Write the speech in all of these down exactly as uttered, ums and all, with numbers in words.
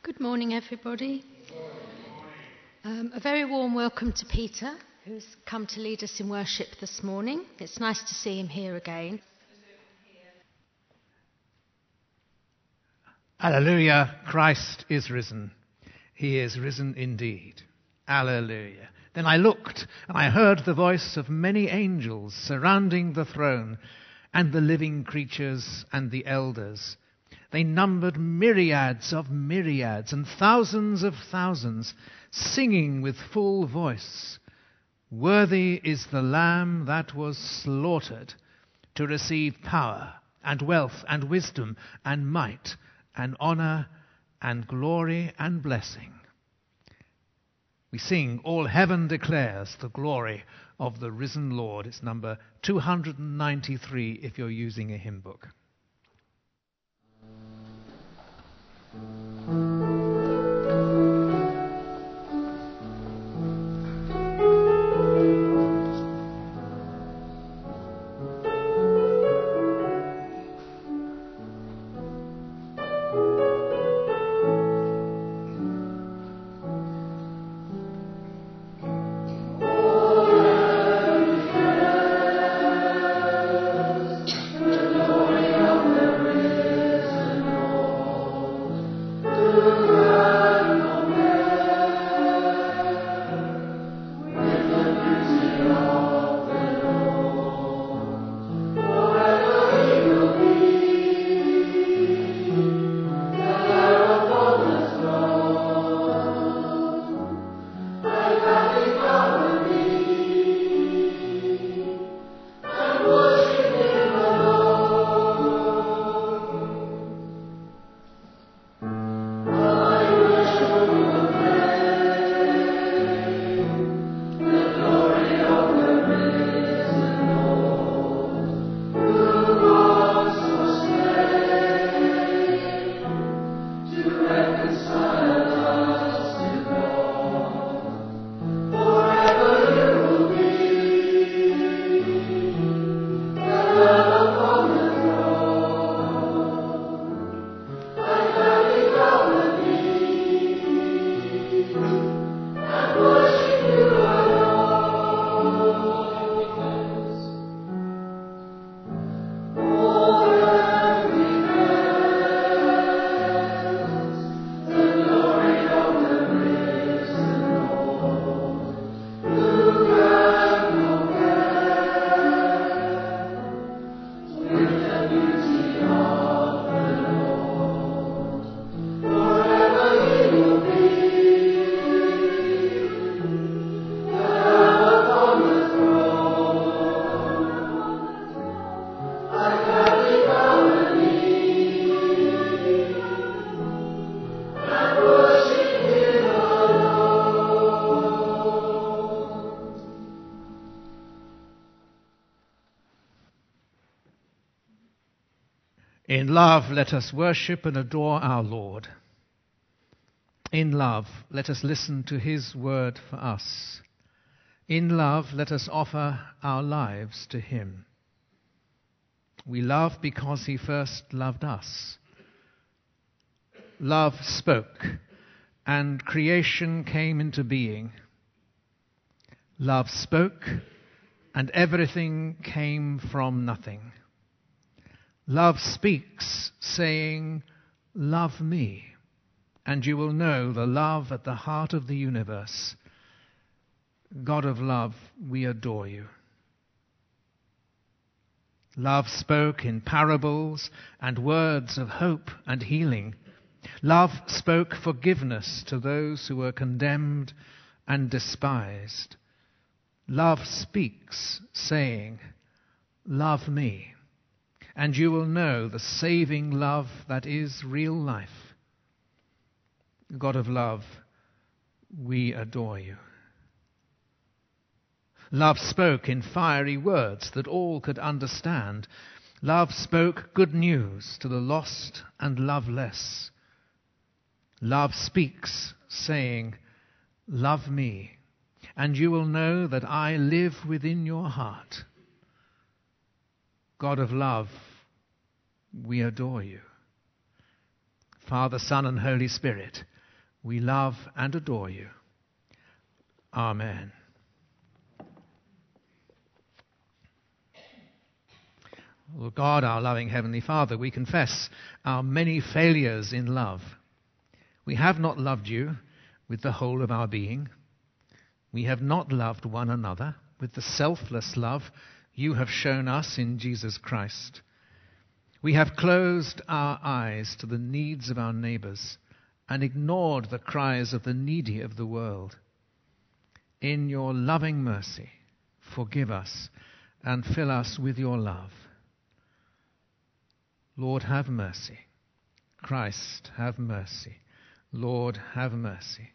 Good morning, everybody. Um, a very warm welcome to Peter, who's come to lead us in worship this morning. It's nice to see him here again. Alleluia, Christ is risen. He is risen indeed. Alleluia. Then I looked, and I heard the voice of many angels surrounding the throne, and the living creatures and the elders. They numbered myriads of myriads and thousands of thousands, singing with full voice, "Worthy is the Lamb that was slaughtered to receive power and wealth and wisdom and might and honor and glory and blessing." We sing, "All heaven declares the glory of the risen Lord." It's number two hundred ninety-three if you're using a hymn book. In love, let us worship and adore our Lord. In love, let us listen to his word for us. In love, let us offer our lives to him. We love because he first loved us. Love spoke, and creation came into being. Love spoke, and everything came from nothing. Love speaks, saying, "Love me, and you will know the love at the heart of the universe." God of love, we adore you. Love spoke in parables and words of hope and healing. Love spoke forgiveness to those who were condemned and despised. Love speaks, saying, "Love me, and you will know the saving love that is real life." God of love, we adore you. Love spoke in fiery words that all could understand. Love spoke good news to the lost and loveless. Love speaks, saying, "Love me, and you will know that I live within your heart." God of love, we adore you. Father, Son, and Holy Spirit, we love and adore you. Amen. Lord God, our loving Heavenly Father, we confess our many failures in love. We have not loved you with the whole of our being. We have not loved one another with the selfless love you have shown us in Jesus Christ. We have closed our eyes to the needs of our neighbors and ignored the cries of the needy of the world. In your loving mercy, forgive us and fill us with your love. Lord, have mercy. Christ, have mercy. Lord, have mercy.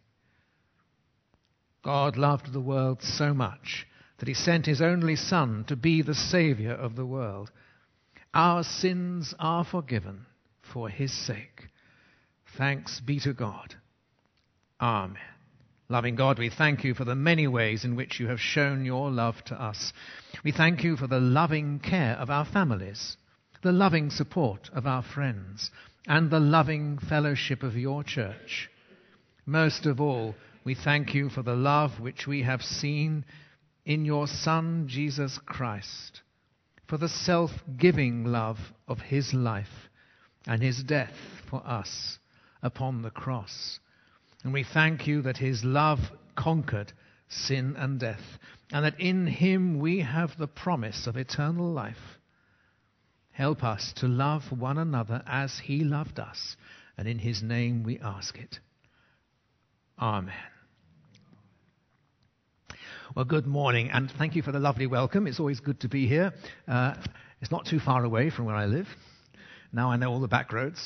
God loved the world so much that he sent his only Son to be the Saviour of the world. Our sins are forgiven for his sake. Thanks be to God. Amen. Loving God, we thank you for the many ways in which you have shown your love to us. We thank you for the loving care of our families, the loving support of our friends, and the loving fellowship of your church. Most of all, we thank you for the love which we have seen in your Son, Jesus Christ, for the self-giving love of his life and his death for us upon the cross. And we thank you that his love conquered sin and death, and that in him we have the promise of eternal life. Help us to love one another as he loved us, and in his name we ask it. Amen. Well, good morning, and thank you for the lovely welcome. It's always good to be here. Uh, it's not too far away from where I live. Now I know all the back roads.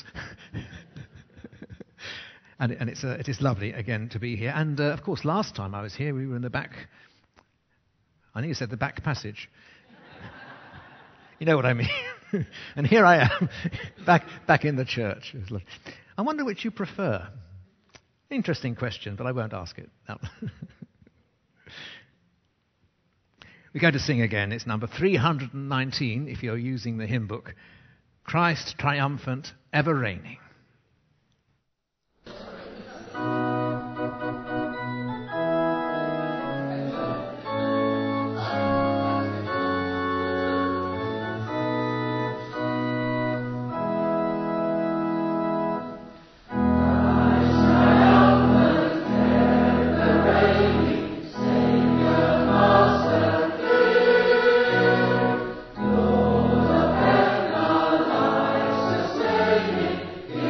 and and it's, uh, it is lovely, again, to be here. And, uh, of course, last time I was here, we were in the back... I think you said the back passage. You know what I mean. And here I am, back back in the church. I wonder which you prefer. Interesting question, but I won't ask it. No. We're going to sing again. It's number three hundred nineteen, if you're using the hymn book. Christ triumphant, ever reigning. Sustaining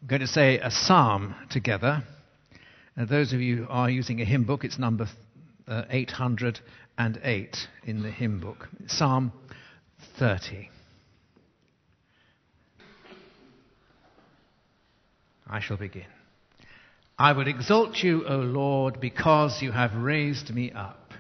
We're going to say a psalm together. Uh, those of you who are using a hymn book, it's number uh, eight hundred eight in the hymn book. Psalm thirty. I shall begin. I will exalt you, O Lord, because you have raised me up.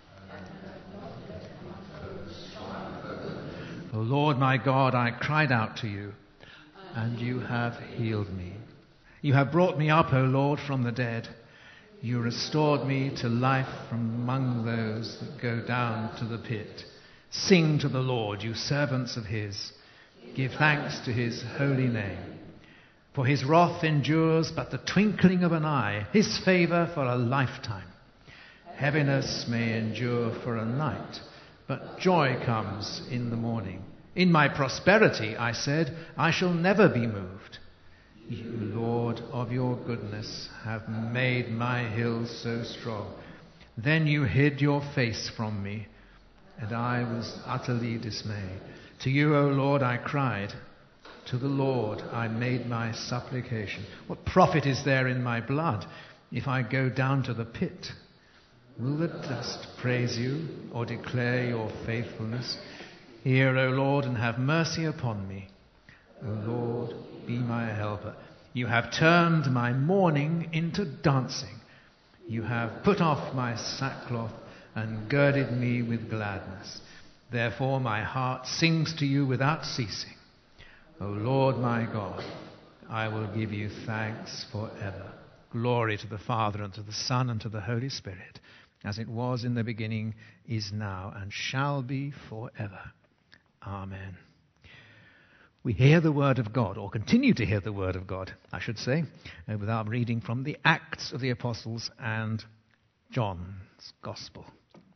O Lord my God, I cried out to you, and you have healed me. You have brought me up, O Lord, from the dead. You restored me to life from among those that go down to the pit. Sing to the Lord, you servants of his. Give thanks to his holy name. For his wrath endures but the twinkling of an eye, his favour for a lifetime. Heaviness may endure for a night, but joy comes in the morning. In my prosperity, I said, I shall never be moved. You, Lord, of your goodness, have made my hills so strong. Then you hid your face from me, and I was utterly dismayed. To you, O Lord, I cried. To the Lord I made my supplication. What profit is there in my blood if I go down to the pit? Will the dust praise you or declare your faithfulness? Hear, O Lord, and have mercy upon me. O Lord, be my helper. You have turned my mourning into dancing. You have put off my sackcloth and girded me with gladness. Therefore my heart sings to you without ceasing. O Lord my God, I will give you thanks forever. Glory to the Father, and to the Son, and to the Holy Spirit, as it was in the beginning, is now, and shall be forever. Amen. We hear the word of God, or continue to hear the word of God, I should say, uh, with our reading from the Acts of the Apostles and John's Gospel.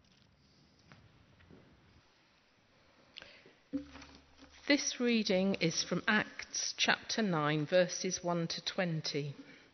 This reading is from Acts chapter nine, verses one to twenty.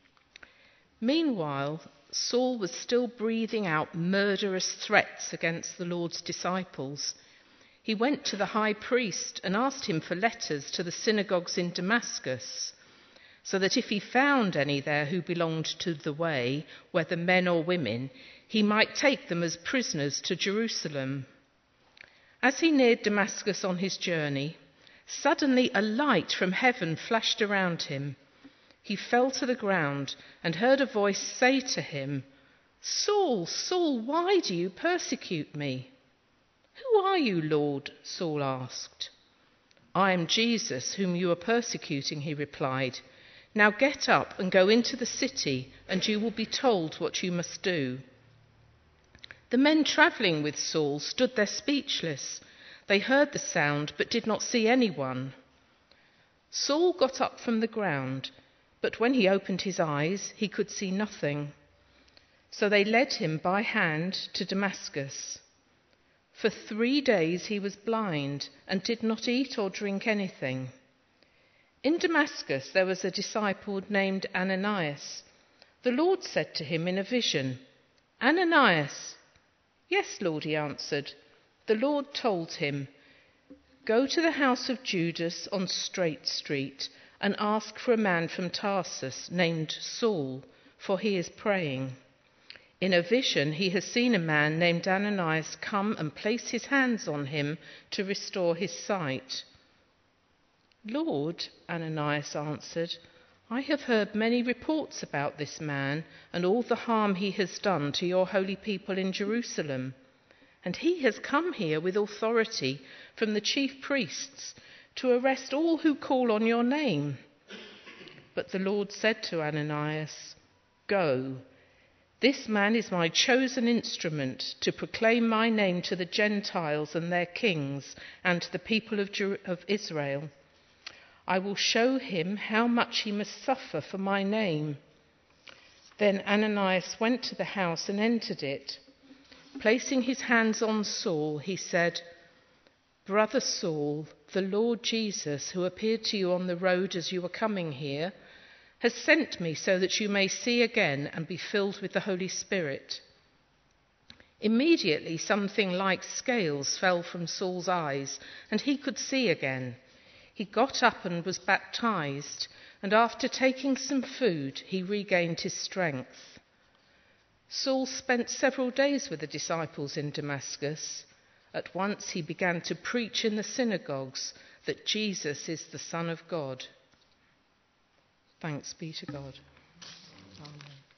Meanwhile, Saul was still breathing out murderous threats against the Lord's disciples. He went to the high priest and asked him for letters to the synagogues in Damascus, so that if he found any there who belonged to the way, whether men or women, he might take them as prisoners to Jerusalem. As he neared Damascus on his journey, suddenly a light from heaven flashed around him. He fell to the ground and heard a voice say to him, "Saul, Saul, why do you persecute me?" "Who are you, Lord?" Saul asked. "I am Jesus, whom you are persecuting," he replied. "Now get up and go into the city, and you will be told what you must do." The men travelling with Saul stood there speechless. They heard the sound, but did not see anyone. Saul got up from the ground, but when he opened his eyes, he could see nothing. So they led him by hand to Damascus. For three days he was blind and did not eat or drink anything. In Damascus there was a disciple named Ananias. The Lord said to him in a vision, "Ananias." "Yes, Lord," he answered. The Lord told him, "Go to the house of Judas on Straight Street and ask for a man from Tarsus named Saul, for he is praying. In a vision he has seen a man named Ananias come and place his hands on him to restore his sight." "Lord," Ananias answered, "I have heard many reports about this man and all the harm he has done to your holy people in Jerusalem. And he has come here with authority from the chief priests to arrest all who call on your name." But the Lord said to Ananias, "Go. This man is my chosen instrument to proclaim my name to the Gentiles and their kings and to the people of, Jer- of Israel. I will show him how much he must suffer for my name." Then Ananias went to the house and entered it. Placing his hands on Saul, he said, "Brother Saul, the Lord Jesus, who appeared to you on the road as you were coming here, has sent me so that you may see again and be filled with the Holy Spirit." Immediately something like scales fell from Saul's eyes, and he could see again. He got up and was baptized, and after taking some food, he regained his strength. Saul spent several days with the disciples in Damascus. At once he began to preach in the synagogues that Jesus is the Son of God. Thanks be to God. Amen.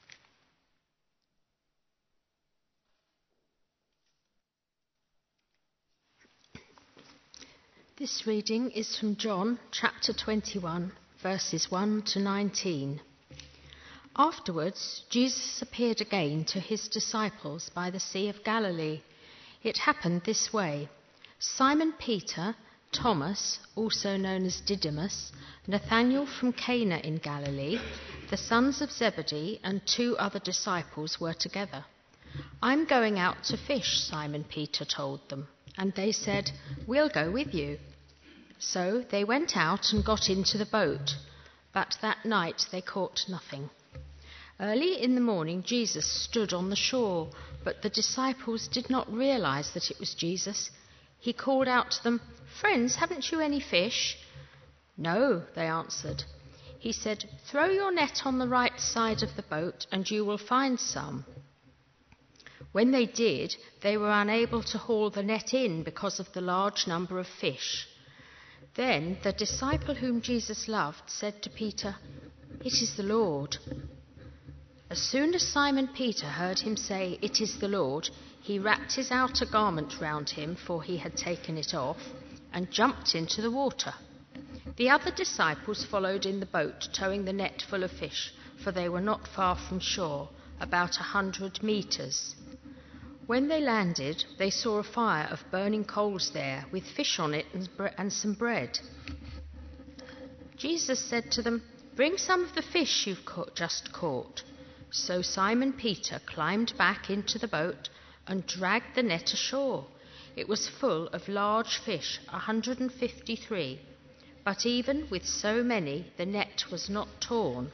This reading is from John chapter twenty-one, verses one to nineteen. Afterwards, Jesus appeared again to his disciples by the Sea of Galilee. It happened this way. Simon Peter, Thomas, also known as Didymus, Nathanael from Cana in Galilee, the sons of Zebedee, and two other disciples were together. "I'm going out to fish," Simon Peter told them. And they said, "We'll go with you." So they went out and got into the boat, but that night they caught nothing. Early in the morning Jesus stood on the shore, but the disciples did not realize that it was Jesus. He called out to them, "Friends, haven't you any fish?" "No," they answered. He said, "Throw your net on the right side of the boat and you will find some." When they did, they were unable to haul the net in because of the large number of fish. Then the disciple whom Jesus loved said to Peter, "It is the Lord." As soon as Simon Peter heard him say, "It is the Lord," he wrapped his outer garment round him, for he had taken it off, and jumped into the water. The other disciples followed in the boat, towing the net full of fish, for they were not far from shore, about a hundred metres. When they landed, they saw a fire of burning coals there, with fish on it and, bre- and some bread. Jesus said to them, "Bring some of the fish you've caught, just caught." So Simon Peter climbed back into the boat and dragged the net ashore. It was full of large fish, a hundred and fifty-three. But even with so many, the net was not torn.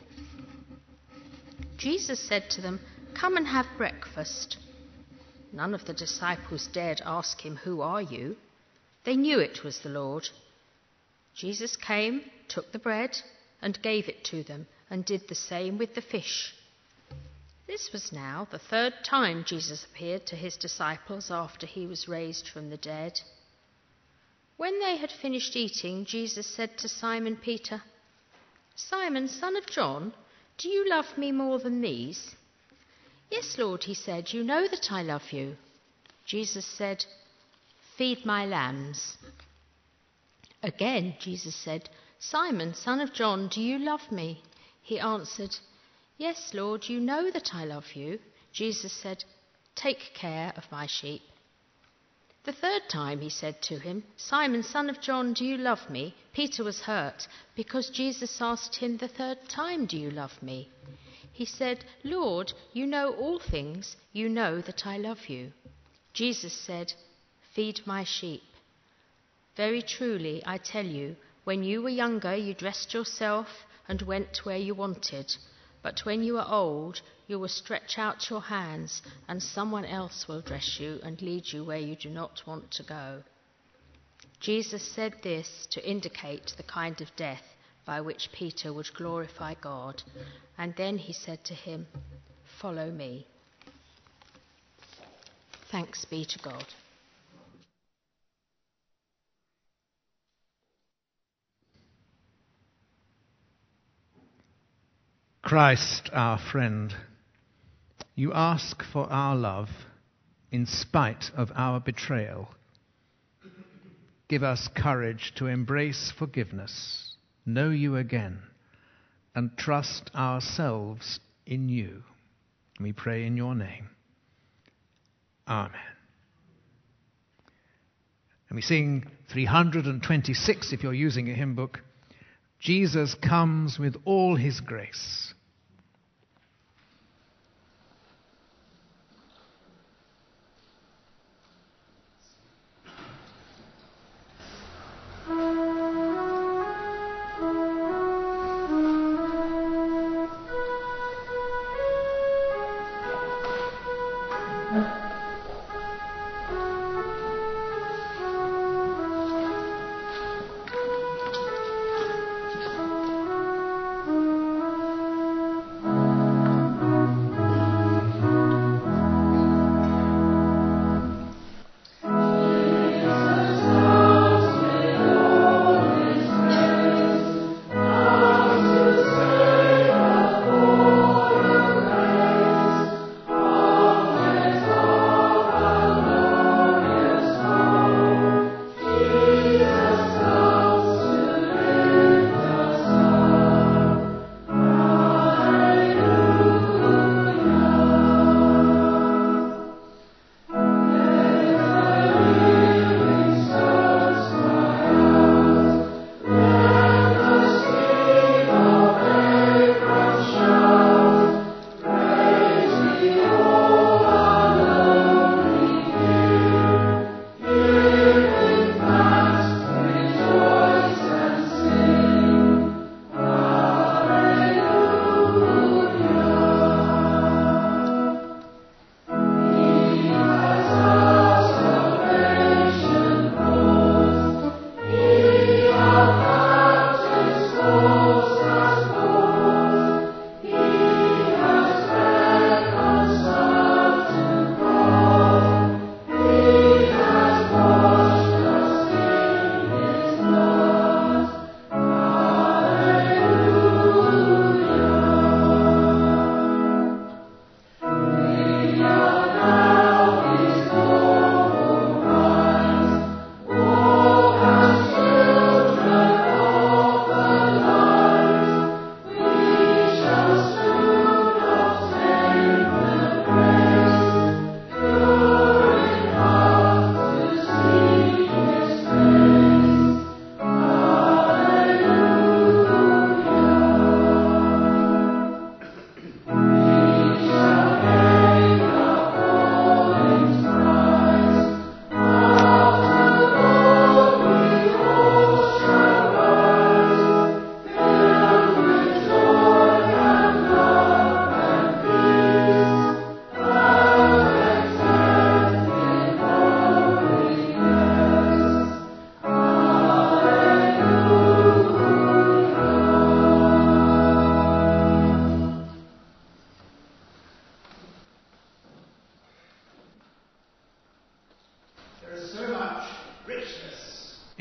Jesus said to them, "Come and have breakfast." None of the disciples dared ask him, "Who are you?" They knew it was the Lord. Jesus came, took the bread, and gave it to them, and did the same with the fish. This was now the third time Jesus appeared to his disciples after he was raised from the dead. When they had finished eating, Jesus said to Simon Peter, "Simon, son of John, do you love me more than these?" "Yes, Lord," he said, "you know that I love you." Jesus said, "Feed my lambs." Again, Jesus said, "Simon, son of John, do you love me?" He answered, "Yes, Lord, you know that I love you." Jesus said, "Take care of my sheep." The third time he said to him, "Simon, son of John, do you love me?" Peter was hurt because Jesus asked him the third time, "Do you love me?" He said, "Lord, you know all things. You know that I love you." Jesus said, "Feed my sheep. Very truly, I tell you, when you were younger, you dressed yourself and went where you wanted. But when you are old, you will stretch out your hands, and someone else will dress you and lead you where you do not want to go." Jesus said this to indicate the kind of death by which Peter would glorify God. And then he said to him, "Follow me." Thanks be to God. Christ, our friend, you ask for our love in spite of our betrayal. Give us courage to embrace forgiveness, know you again, and trust ourselves in you. We pray in your name. Amen. And we sing three hundred twenty-six, if you're using a hymn book, "Jesus comes with all his grace."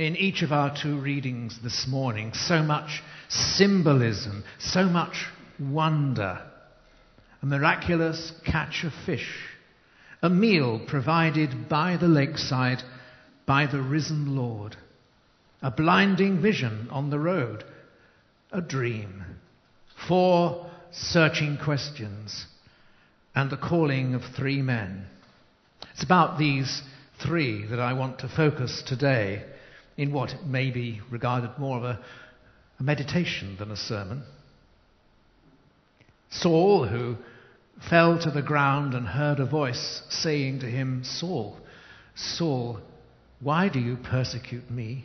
in each of our two readings this morning, so much symbolism, so much wonder. A miraculous catch of fish, a meal provided by the lakeside by the risen Lord, a blinding vision on the road, a dream, four searching questions, and the calling of three men. It's about these three that I want to focus today in what may be regarded more of a, a meditation than a sermon. Saul, who fell to the ground and heard a voice saying to him, "Saul, Saul, why do you persecute me?"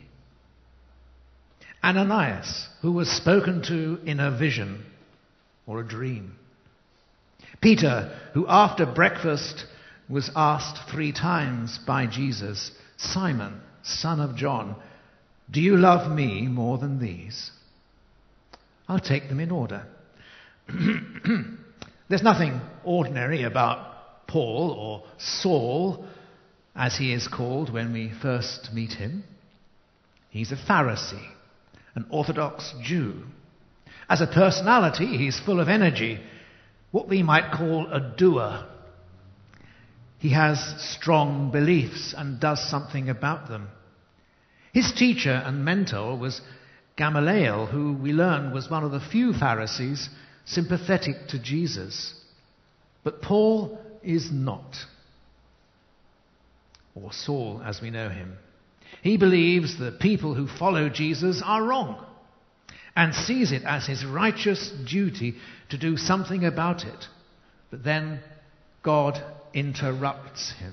Ananias, who was spoken to in a vision or a dream. Peter, who after breakfast was asked three times by Jesus, "Simon, son of John, do you love me more than these?" I'll take them in order. There's nothing ordinary about Paul, or Saul, as he is called when we first meet him. He's a Pharisee, an Orthodox Jew. As a personality, he's full of energy, what we might call a doer. He has strong beliefs and does something about them. His teacher and mentor was Gamaliel, who we learn was one of the few Pharisees sympathetic to Jesus. But Paul is not, or Saul as we know him. He believes the people who follow Jesus are wrong and sees it as his righteous duty to do something about it. But then God interrupts him.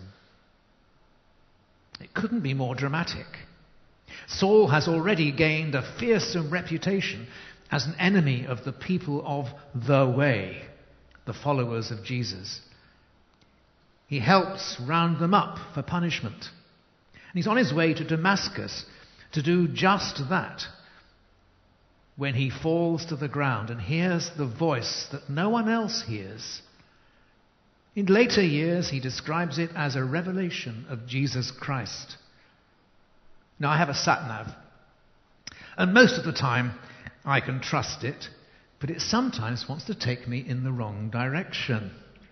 It couldn't be more dramatic. Saul has already gained a fearsome reputation as an enemy of the people of the way, the followers of Jesus. He helps round them up for punishment. And he's on his way to Damascus to do just that, when he falls to the ground and hears the voice that no one else hears. In later years, he describes it as a revelation of Jesus Christ. Now, I have a sat-nav, and most of the time I can trust it, but it sometimes wants to take me in the wrong direction.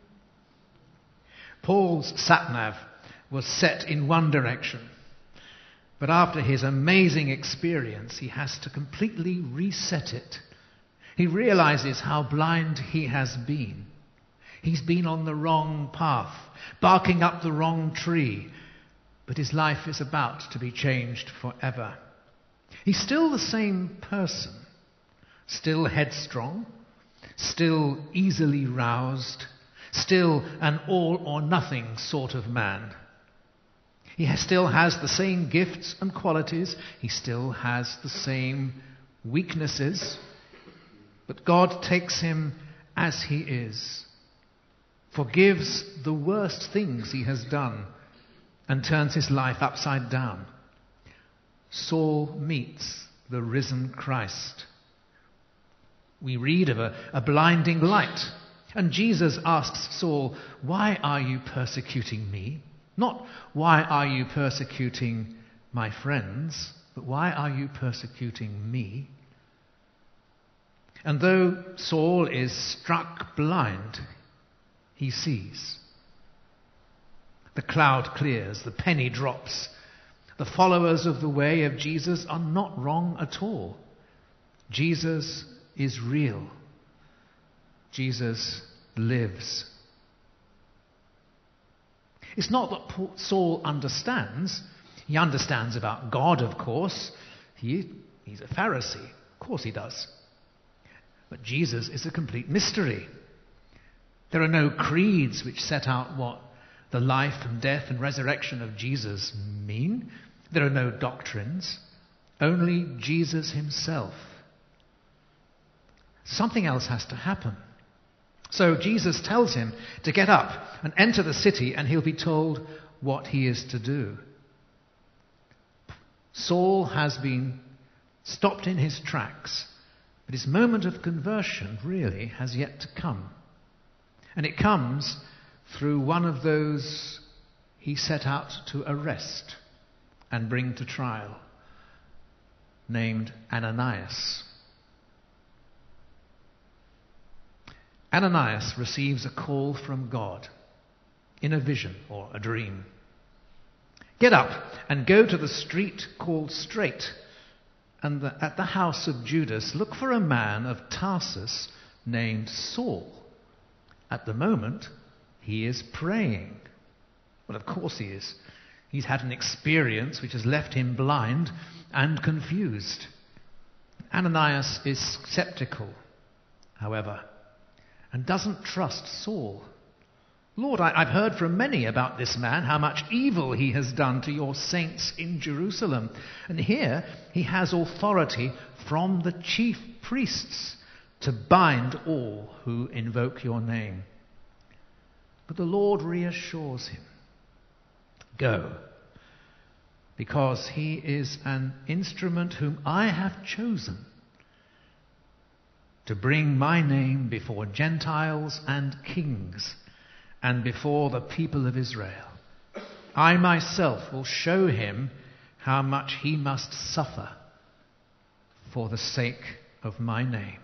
Paul's sat-nav was set in one direction, but after his amazing experience, he has to completely reset it. He realizes how blind he has been. He's been on the wrong path, barking up the wrong tree, but his life is about to be changed forever. He's still the same person, still headstrong, still easily roused, still an all-or-nothing sort of man. He has, still has the same gifts and qualities. He still has the same weaknesses. But God takes him as he is, forgives the worst things he has done, and turns his life upside down. Saul meets the risen Christ. We read of a, a blinding light, and Jesus asks Saul, "Why are you persecuting me?" Not, "Why are you persecuting my friends?" but "Why are you persecuting me?" And though Saul is struck blind, he sees. The cloud clears, the penny drops. The followers of the way of Jesus are not wrong at all. Jesus is real. Jesus lives. It's not that Saul understands. He understands about God, of course. He, he's a Pharisee. Of course he does. But Jesus is a complete mystery. There are no creeds which set out what the life and death and resurrection of Jesus mean. There are no doctrines. Only Jesus himself. Something else has to happen. So Jesus tells him to get up and enter the city, and he'll be told what he is to do. Saul has been stopped in his tracks, but his moment of conversion really has yet to come. And it comes through one of those he set out to arrest and bring to trial, named Ananias. Ananias receives a call from God in a vision or a dream. Get up and go to the street called Straight, and the, at the house of Judas look for a man of Tarsus named Saul. At the moment, he is praying. Well, of course he is. He's had an experience which has left him blind and confused. Ananias is skeptical, however, and doesn't trust Saul. Lord, I, I've heard from many about this man, how much evil he has done to your saints in Jerusalem. And here he has authority from the chief priests to bind all who invoke your name. But the Lord reassures him. Go, because he is an instrument whom I have chosen to bring my name before Gentiles and kings and before the people of Israel. I myself will show him how much he must suffer for the sake of my name.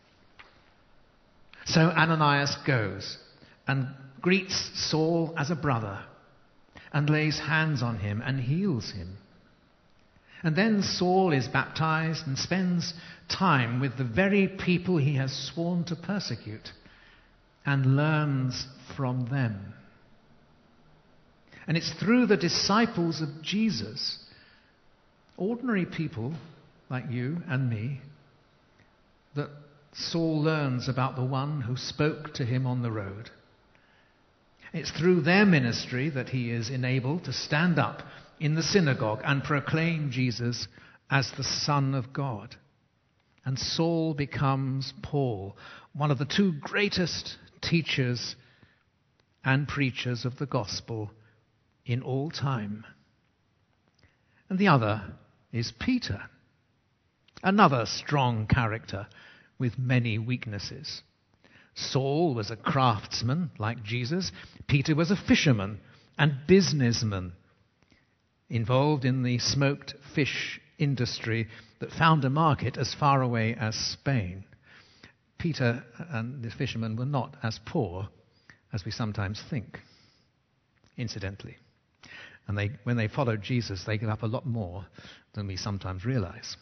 So Ananias goes and greets Saul as a brother and lays hands on him and heals him. And then Saul is baptized and spends time with the very people he has sworn to persecute and learns from them. And it's through the disciples of Jesus, ordinary people like you and me, that Saul learns about the one who spoke to him on the road. It's through their ministry that he is enabled to stand up in the synagogue and proclaim Jesus as the Son of God. And Saul becomes Paul, one of the two greatest teachers and preachers of the gospel in all time. And the other is Peter, another strong character with many weaknesses. Saul was a craftsman like Jesus. Peter was a fisherman and businessman involved in the smoked fish industry that found a market as far away as Spain. Peter and the fishermen were not as poor as we sometimes think, incidentally. And they, when they followed Jesus, they gave up a lot more than we sometimes realize.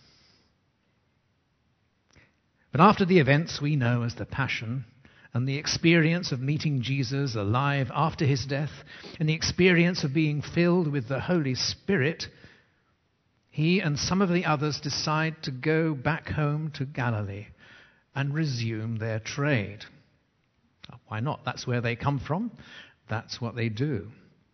But after the events we know as the Passion, and the experience of meeting Jesus alive after his death, and the experience of being filled with the Holy Spirit, he and some of the others decide to go back home to Galilee and resume their trade. Why not? That's where they come from. That's what they do.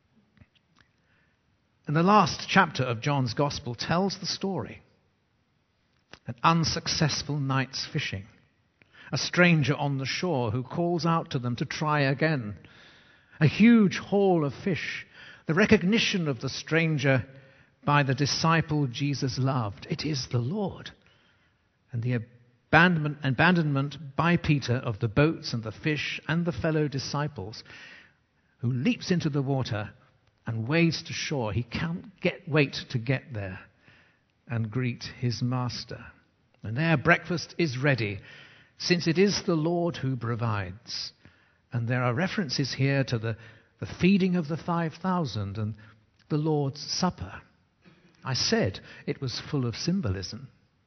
And the last chapter of John's Gospel tells the story. An unsuccessful night's fishing. A stranger on the shore who calls out to them to try again. A huge haul of fish. The recognition of the stranger by the disciple Jesus loved. It is the Lord. And the abandonment, abandonment by Peter of the boats and the fish and the fellow disciples, who leaps into the water and wades to shore. He can't get, wait to get there and greet his master. And there breakfast is ready, since it is the Lord who provides. And there are references here to the, the feeding of the five thousand and the Lord's Supper. I said it was full of symbolism.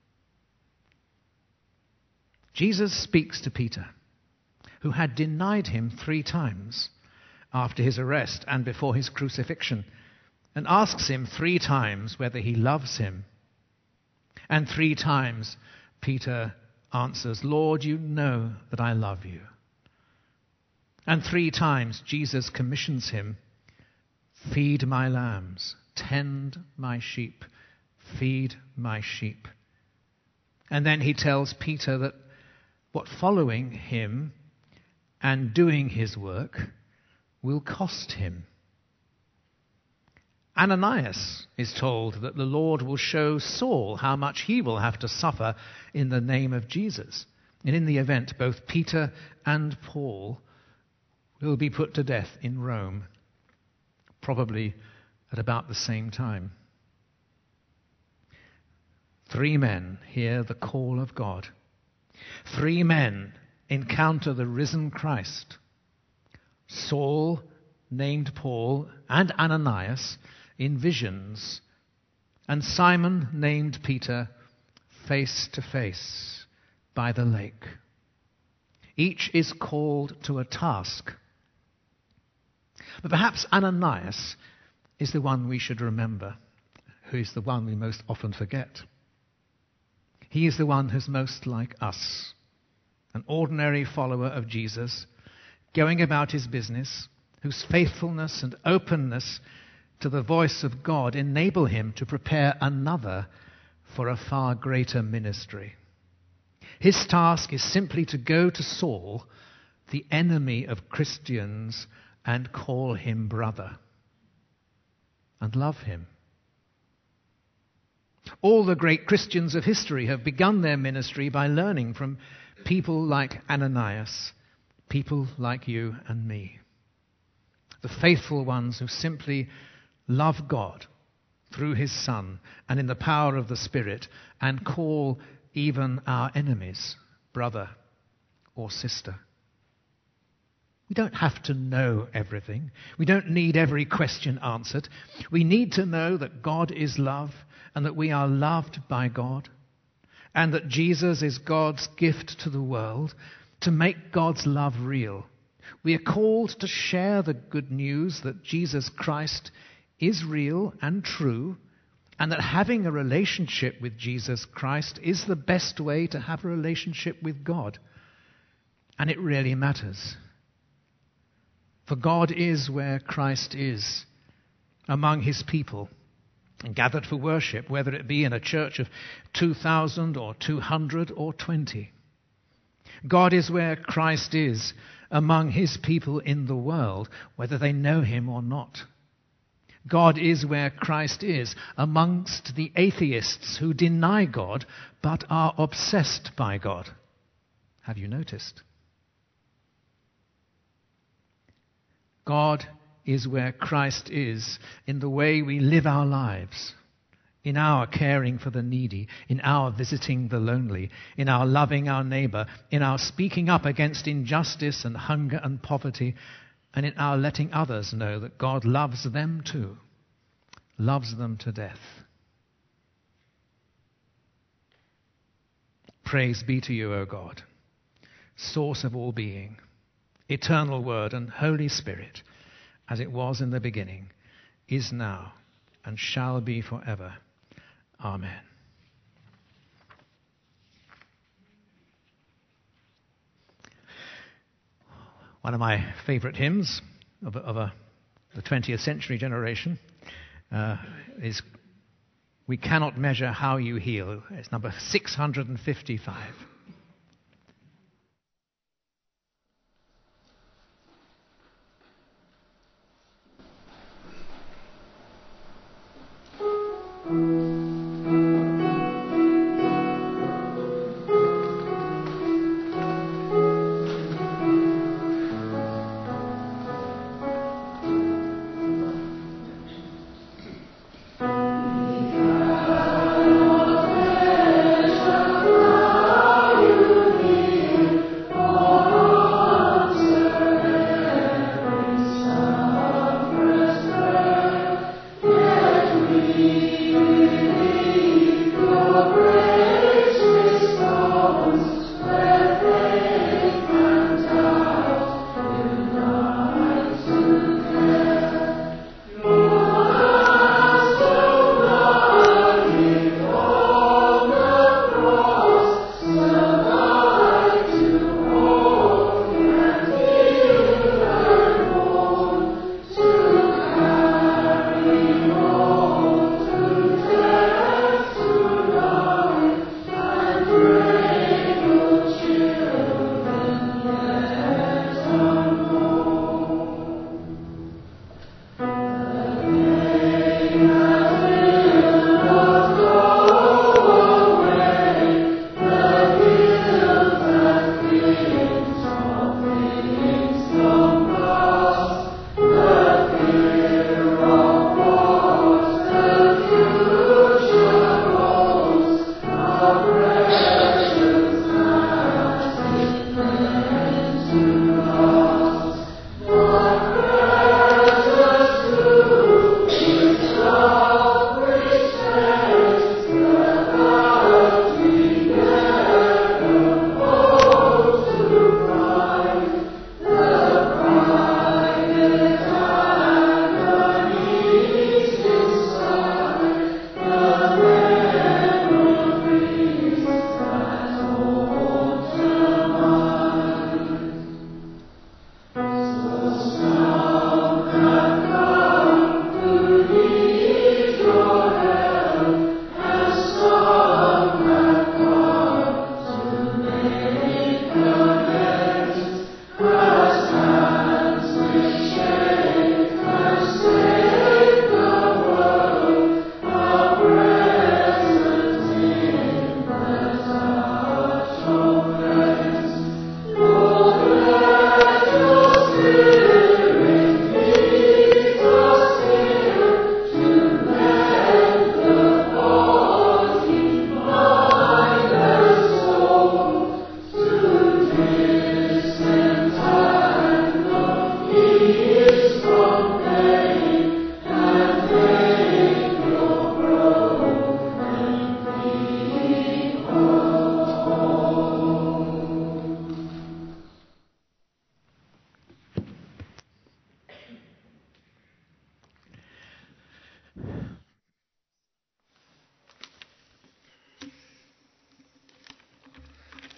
Jesus speaks to Peter, who had denied him three times after his arrest and before his crucifixion, and asks him three times whether he loves him. And three times Peter answers, Lord, you know that I love you. And three times Jesus commissions him, feed my lambs, tend my sheep, feed my sheep. And then he tells Peter that what following him and doing his work will cost him. Ananias is told that the Lord will show Saul how much he will have to suffer in the name of Jesus. And in the event, both Peter and Paul will be put to death in Rome, probably at about the same time. Three men hear the call of God. Three men encounter the risen Christ. Saul, named Paul, and Ananias in visions, and Simon, named Peter, face to face by the lake. Each is called to a task. But perhaps Ananias is the one we should remember, who is the one we most often forget. He is the one who's most like us, an ordinary follower of Jesus, going about his business, whose faithfulness and openness to the voice of God enable him to prepare another for a far greater ministry. His task is simply to go to Saul, the enemy of Christians, and call him brother and love him. All the great Christians of history have begun their ministry by learning from people like Ananias, people like you and me. The faithful ones who simply love God through his Son and in the power of the Spirit, and call even our enemies brother or sister. We don't have to know everything. We don't need every question answered. We need to know that God is love and that we are loved by God, and that Jesus is God's gift to the world to make God's love real. We are called to share the good news that Jesus Christ is real and true, and that having a relationship with Jesus Christ is the best way to have a relationship with God. And it really matters. For God is where Christ is, among his people, and gathered for worship, whether it be in a church of two thousand or two hundred or twenty. God is where Christ is, among his people in the world, whether they know him or not. God is where Christ is, amongst the atheists who deny God but are obsessed by God. Have you noticed? God is where Christ is in the way we live our lives, in our caring for the needy, in our visiting the lonely, in our loving our neighbor, in our speaking up against injustice and hunger and poverty, and in our letting others know that God loves them too, loves them to death. Praise be to you, O God, source of all being, eternal Word and Holy Spirit, as it was in the beginning, is now, and shall be forever. Amen. One of my favorite hymns of, a, of a, the twentieth century generation uh, is "We Cannot Measure How You Heal." It's number six hundred fifty-five. We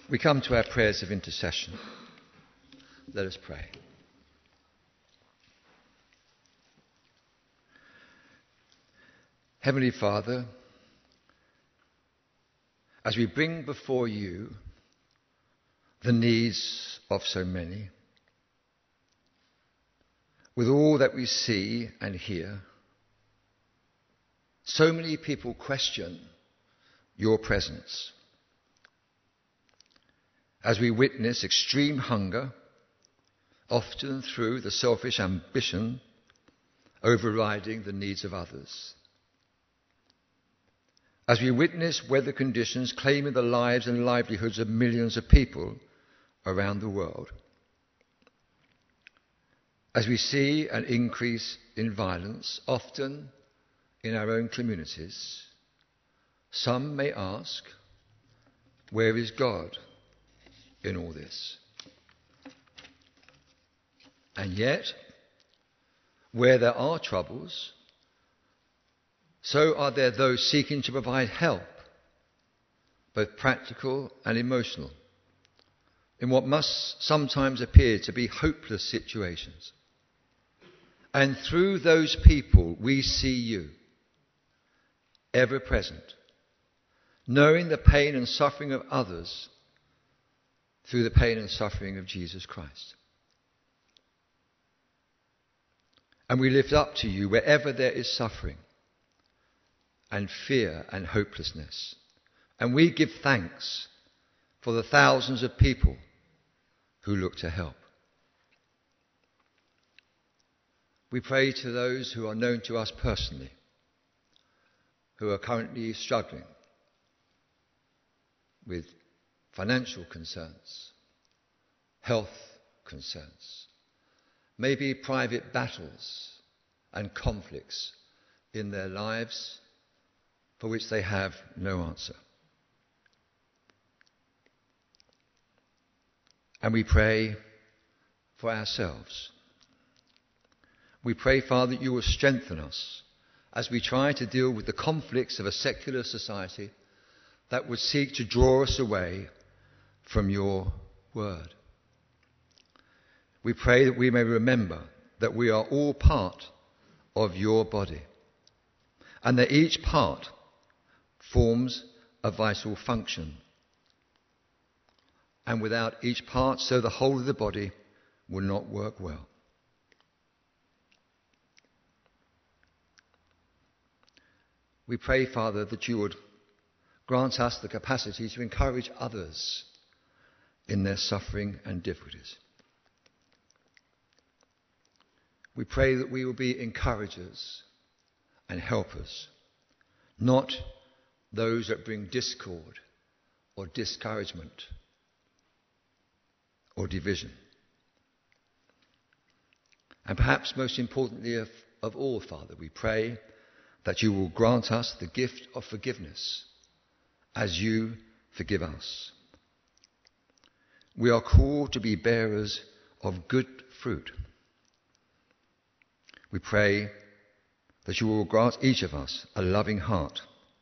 We come to our prayers of intercession. Let us pray. Heavenly Father, as we bring before you the needs of so many, with all that we see and hear, so many people question your presence. As we witness extreme hunger, often through the selfish ambition overriding the needs of others. As we witness weather conditions claiming the lives and livelihoods of millions of people around the world. As we see an increase in violence, often in our own communities, some may ask, where is God in all this? And yet, where there are troubles, so are there those seeking to provide help, both practical and emotional, in what must sometimes appear to be hopeless situations. And through those people, we see you, ever present, knowing the pain and suffering of others through the pain and suffering of Jesus Christ. And we lift up to you wherever there is suffering and fear and hopelessness. And we give thanks for the thousands of people who look to help. We pray to those who are known to us personally, who are currently struggling with financial concerns, health concerns, maybe private battles and conflicts in their lives for which they have no answer. And we pray for ourselves. We pray, Father, that you will strengthen us as we try to deal with the conflicts of a secular society that would seek to draw us away from your word. We pray that we may remember that we are all part of your body and that each part forms a vital function. And without each part, so the whole of the body will not work well. We pray, Father, that you would grant us the capacity to encourage others in their suffering and difficulties. We pray that we will be encouragers and helpers, not those that bring discord or discouragement or division. And perhaps most importantly of, of all, Father, we pray that you will grant us the gift of forgiveness as you forgive us. We are called to be bearers of good fruit. We pray that you will grant each of us a loving heart,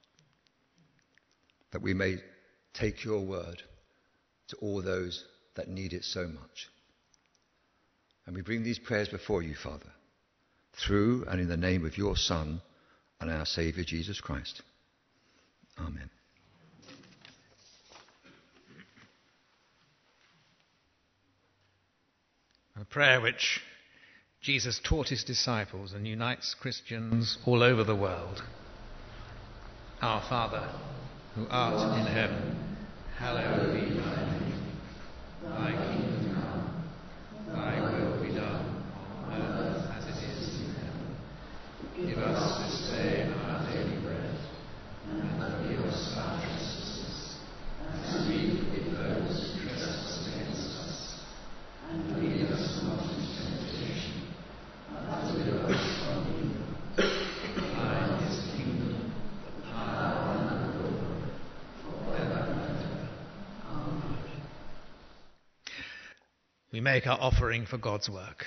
that we may take your word to all those that need it so much. And we bring these prayers before you, Father, through and in the name of your Son and our Saviour Jesus Christ. Amen. A prayer which Jesus taught his disciples and unites Christians all over the world. Our Father, who art in heaven, hallowed be thy name. Thy kingdom come, thy will be done on earth as it is in heaven. Give us this day our daily bread, and forgive us our trespasses, as we forgive those who trespass against us. And lead us not into temptation, but deliver us from evil. Thine is the kingdom, the power, and the glory, forever and ever. Amen. We make our offering for God's work.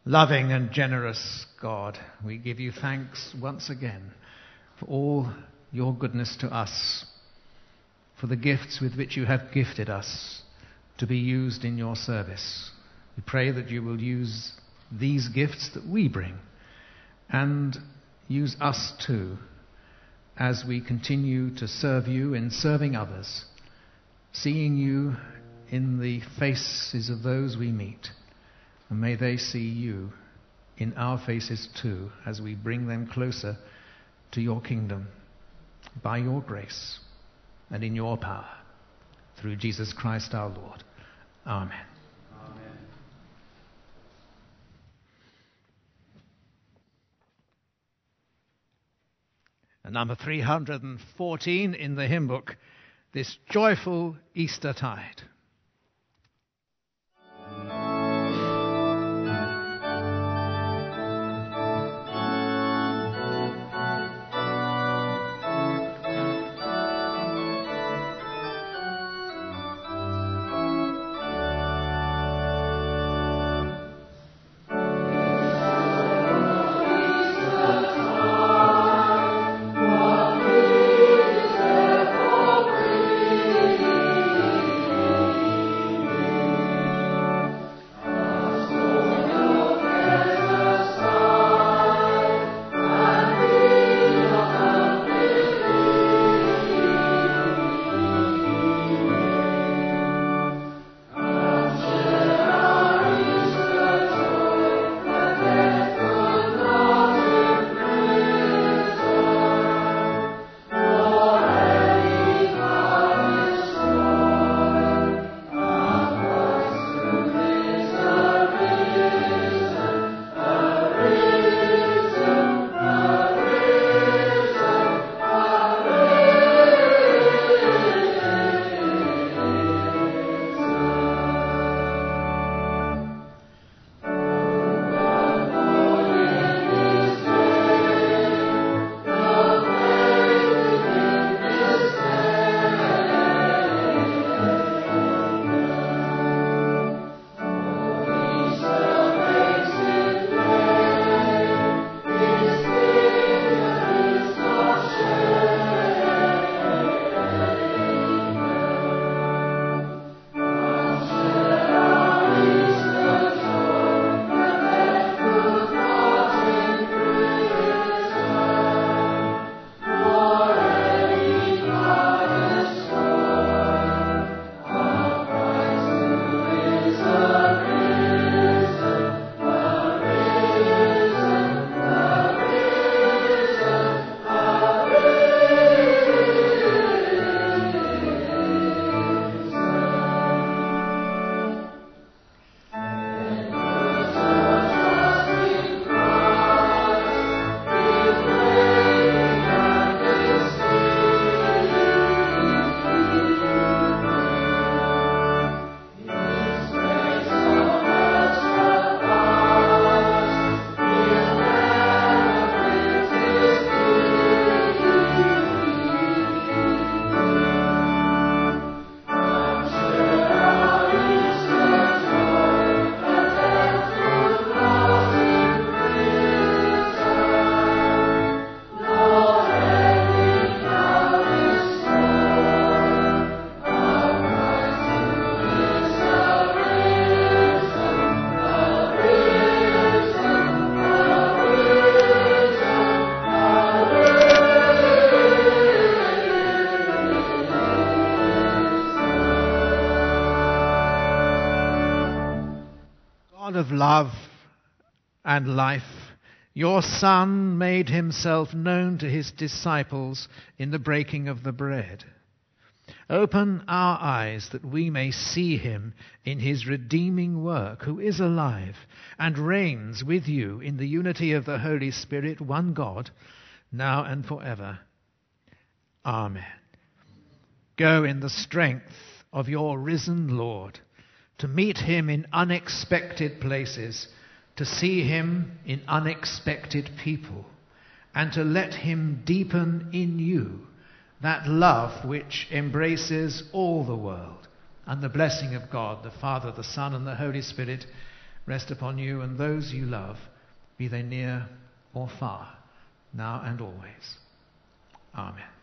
Loving and generous God, we give you thanks once again for all your goodness to us, for the gifts with which you have gifted us to be used in your service. We pray that you will use these gifts that we bring and use us too as we continue to serve you in serving others, seeing you in the faces of those we meet. And may they see you in our faces too as we bring them closer to your kingdom by your grace and in your power. Through Jesus Christ our Lord. Amen. Amen. And number three hundred fourteen in the hymn book, This Joyful Easter Tide. Of love and life, your Son made himself known to his disciples in the breaking of the bread. Open our eyes that we may see him in his redeeming work, who is alive and reigns with you in the unity of the Holy Spirit, one God, now and forever. Amen. Go in the strength of your risen Lord, to meet him in unexpected places, to see him in unexpected people, and to let him deepen in you that love which embraces all the world. And the blessing of God, the Father, the Son, and the Holy Spirit rest upon you and those you love, be they near or far, now and always. Amen.